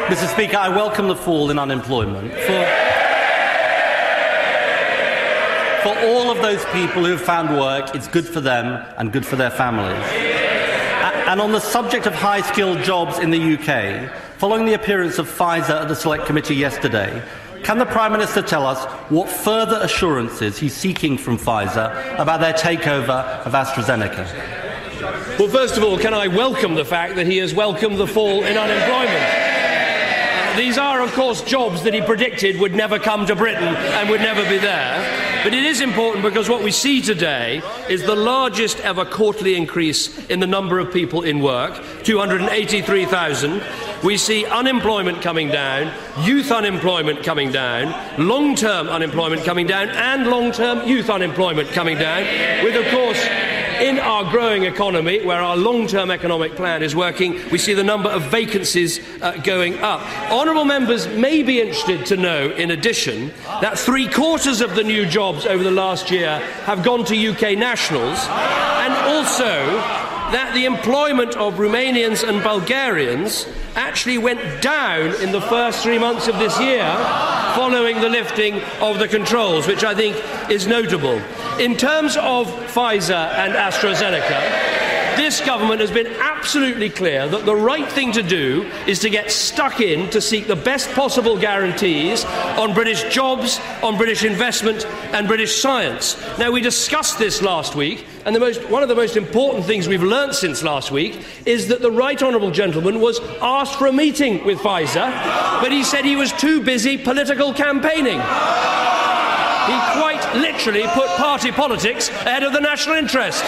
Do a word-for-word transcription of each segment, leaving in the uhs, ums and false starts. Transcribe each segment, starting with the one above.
Mister Speaker, I welcome the fall in unemployment. For For all of those people who have found work, it's good for them and good for their families. And on the subject of high-skilled jobs in the U K, following the appearance of Pfizer at the Select Committee yesterday, can the Prime Minister tell us what further assurances he's seeking from Pfizer about their takeover of AstraZeneca? Well, first of all, can I welcome the fact that he has welcomed the fall in unemployment? These are, of course, jobs that he predicted would never come to Britain and would never be there. But it is important because what we see today is the largest ever quarterly increase in the number of people in work, two hundred eighty-three thousand. We see unemployment coming down, youth unemployment coming down, long-term unemployment coming down, and long-term youth unemployment coming down, with, of course, in our growing economy, where our long-term economic plan is working, we see the number of vacancies uh, going up. Honourable members may be interested to know, in addition, that three-quarters of the new jobs over the last year have gone to U K nationals, and also that the employment of Romanians and Bulgarians actually went down in the first three months of this year following the lifting of the controls, which I think is notable. In terms of Pfizer and AstraZeneca, this government has been absolutely clear that the right thing to do is to get stuck in to seek the best possible guarantees on British jobs, on British investment and British science. Now, we discussed this last week, and the most, one of the most important things we've learnt since last week is that the Right Honourable Gentleman was asked for a meeting with Pfizer, but he said he was too busy political campaigning. He quite literally put party politics ahead of the national interest.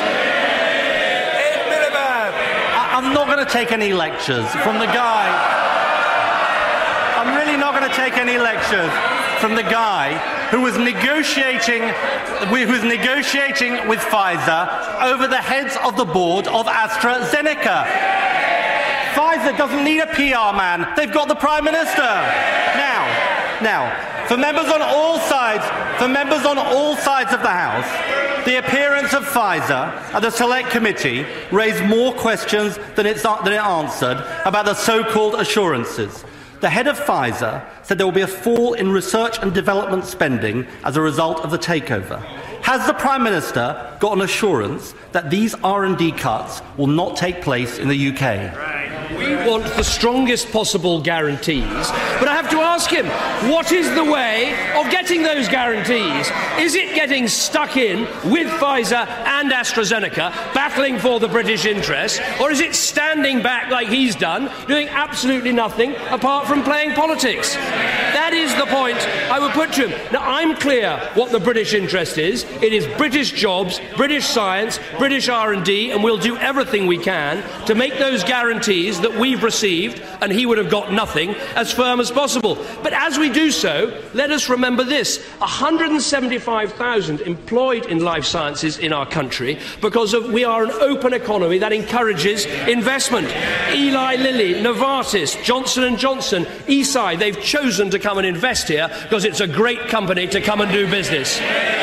I'm not going to take any lectures from the guy. I'm really not going to take any lectures from the guy who was negotiating, who was negotiating with Pfizer over the heads of the board of AstraZeneca. Pfizer doesn't need a P R man. They've got the Prime Minister. Now, now. For members on all sides, for members on all sides of the House, the appearance of Pfizer at the Select Committee raised more questions than, it's, than it answered about the so-called assurances. The head of Pfizer said there will be a fall in research and development spending as a result of the takeover. Has the Prime Minister got an assurance that these R and D cuts will not take place in the U K? We want the strongest possible guarantees, but I have to ask him, what is the way of getting those guarantees? Is it getting stuck in with Pfizer and AstraZeneca, battling for the British interest, or is it standing back like he's done, doing absolutely nothing apart from playing politics? That is the point I would put to him. Now, I'm clear what the British interest is. It is British jobs, British science, British R and D, and we'll do everything we can to make those guarantees that we've received, and he would have got nothing, as firm as possible. But as we do so, let us remember this: one hundred seventy-five thousand employed in life sciences in our country because of, we are an open economy that encourages investment. Eli Lilly, Novartis, Johnson and Johnson, Eisai, they've chosen to come and invest here because it's a great company to come and do business.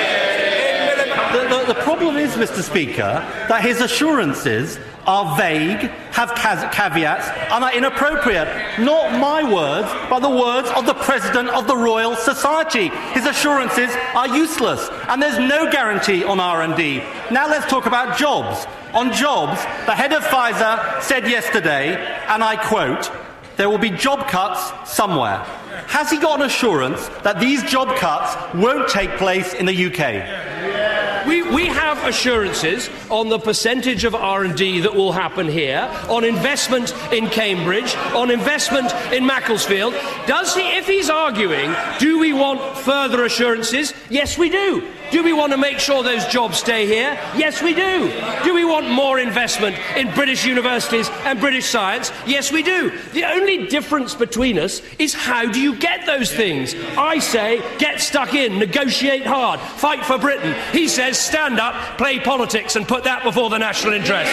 The, the, the problem is, Mister Speaker, that his assurances are vague, have caveats, and are inappropriate. Not my words, but the words of the President of the Royal Society. His assurances are useless, and there's no guarantee on R and D. Now let's talk about jobs. On jobs, the head of Pfizer said yesterday, and I quote, "There will be job cuts somewhere." Has he got an assurance that these job cuts won't take place in the U K? We, we have assurances on the percentage of R and D that will happen here, on investment in Cambridge, on investment in Macclesfield. Does he, if he's arguing, do we want further assurances? Yes, we do. Do we want to make sure those jobs stay here? Yes, we do. Do we want more investment in British universities and British science? Yes, we do. The only difference between us is how do you get those things? I say, get stuck in, negotiate hard, fight for Britain. He says, stand up, play politics and put that before the national interest.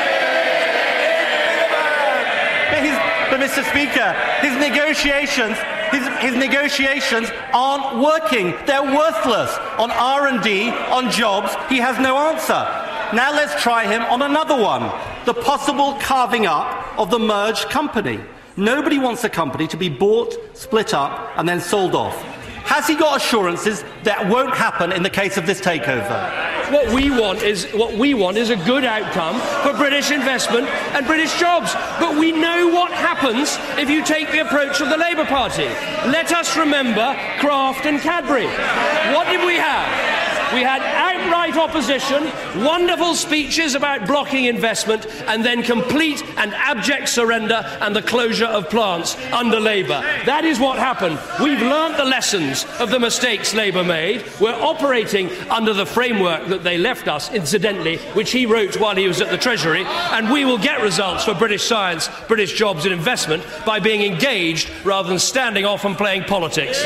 But, his, but Mister Speaker, his negotiations... His, his negotiations aren't working. They're worthless. On R and D, on jobs, he has no answer. Now let's try him on another one, the possible carving up of the merged company. Nobody wants a company to be bought, split up, and then sold off. Has he got assurances that won't happen in the case of this takeover? What we want is what we want is a good outcome for British investment and British jobs. But we know what happens if you take the approach of the Labour Party. Let us remember Kraft and Cadbury. What did we have? We had outright opposition, wonderful speeches about blocking investment, and then complete and abject surrender and the closure of plants under Labour. That is what happened. We've learnt the lessons of the mistakes Labour made. We're operating under the framework that they left us, incidentally, which he wrote while he was at the Treasury, and we will get results for British science, British jobs and investment by being engaged rather than standing off and playing politics.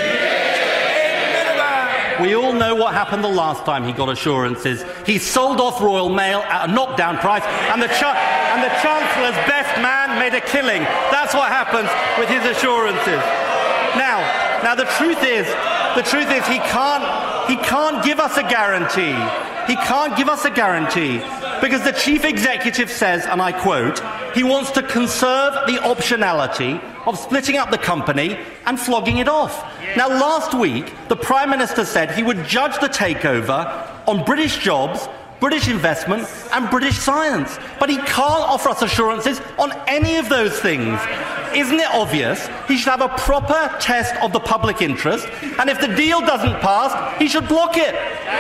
We all know what happened the last time he got assurances. He sold off Royal Mail at a knockdown price, and the, cha- and the Chancellor's best man made a killing. That's what happens with his assurances. Now, now the truth is, the truth is, he can't, he can't give us a guarantee. He can't give us a guarantee because the chief executive says, and I quote, he wants to conserve the optionality of splitting up the company and flogging it off. Now, last week, the Prime Minister said he would judge the takeover on British jobs, British investment and British science. But he can't offer us assurances on any of those things. Isn't it obvious? He should have a proper test of the public interest, and if the deal doesn't pass, he should block it.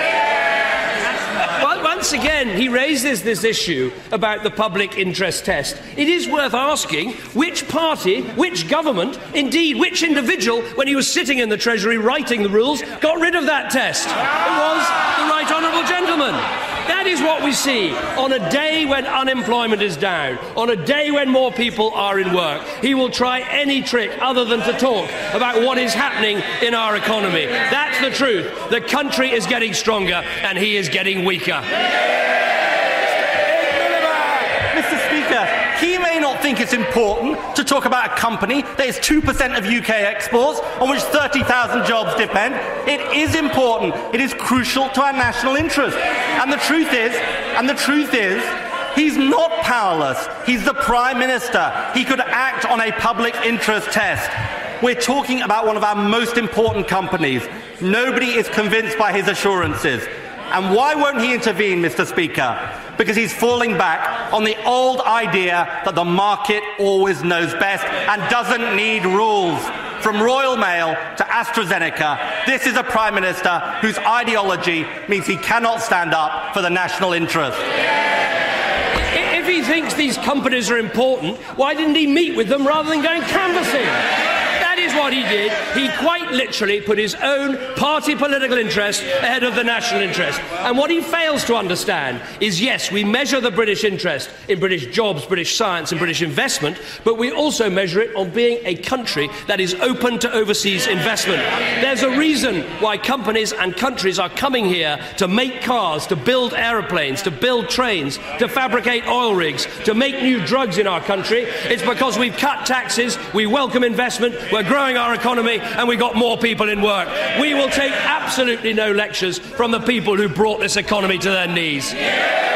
Well, once again, he raises this issue about the public interest test. It is worth asking which party, which government, indeed which individual, when he was sitting in the Treasury writing the rules, got rid of that test. It was the Right Honourable Gentleman. That is what we see on a day when unemployment is down, on a day when more people are in work. He will try any trick other than to talk about what is happening in our economy. That's the truth. The country is getting stronger and he is getting weaker. Mister Speaker, he may not think it's important to talk about a company that is two percent of U K exports, on which thirty thousand jobs depend. It is important. It is crucial to our national interest. And the truth is, and the truth is, he's not powerless. He's the Prime Minister. He could act on a public interest test. We're talking about one of our most important companies. Nobody is convinced by his assurances. And why won't he intervene, Mister Speaker? Because he's falling back on the old idea that the market always knows best and doesn't need rules. From Royal Mail to AstraZeneca, this is a Prime Minister whose ideology means he cannot stand up for the national interest. If he thinks these companies are important, why didn't he meet with them rather than going canvassing? That is what he did. He quite literally put his own party political interest ahead of the national interest. And what he fails to understand is, yes, we measure the British interest in British jobs, British science and British investment, but we also measure it on being a country that is open to overseas investment. There's a reason why companies and countries are coming here to make cars, to build aeroplanes, to build trains, to fabricate oil rigs, to make new drugs in our country. It's because we've cut taxes, we welcome investment, we're growing our economy, and we got more people in work. We will take absolutely no lectures from the people who brought this economy to their knees.